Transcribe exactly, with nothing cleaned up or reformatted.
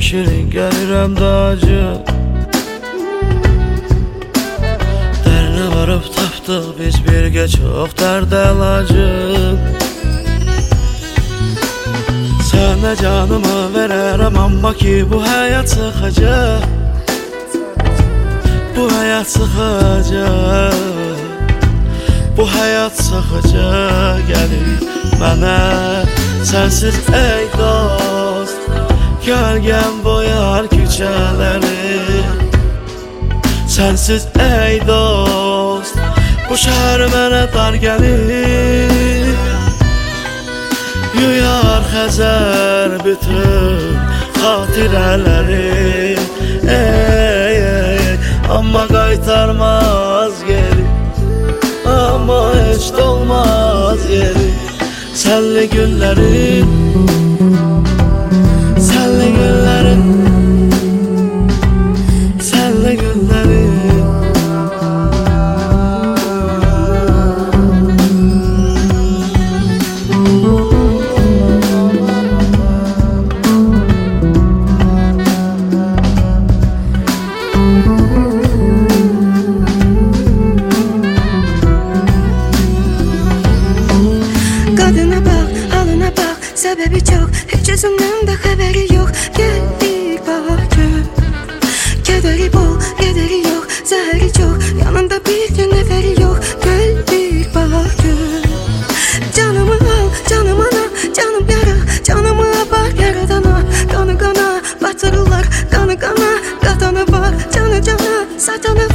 şirin gəlirəm də acı. Dərinə varıb tapdıq biz birgə çox dərd əlacı. Sənə canımı verərəm amma ki bu həyat sıxacaq. Bu həyat sıxacaq. Bu həyat sıxıcı gəlir mənə. Sənsiz ey dost, gölgəm boyar küçələri. Sənsiz ey dost, bu şəhər mənə dar gəlir. Yuyar Xəzər bütün xatirələri. Ey, ey, amma qaytarmaz geri. Amma heç dolmaz yeri. Sənli günlərin, sənli günlərin, sənli günlərin. Kadına bak, halına bak, sebebi çok. Hiç yüzünden de haberi yok. Geldik bakın, kederi bol, kederi yok. Zehri çok, yanında bir gün neferi yok. Geldik bakın. Canımı al, canım ana, canım yara. Canımı bak yaradana. Kanı kana, batırırlar, kanı kana. Katanı var, canı cana, satanı